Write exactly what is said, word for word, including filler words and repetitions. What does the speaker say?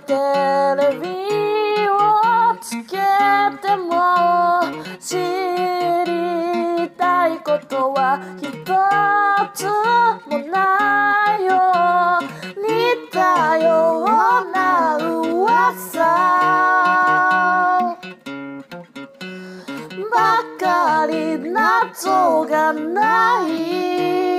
テレビをつけても知りたいことは一つもないよ。似たような噂ばかり、謎がない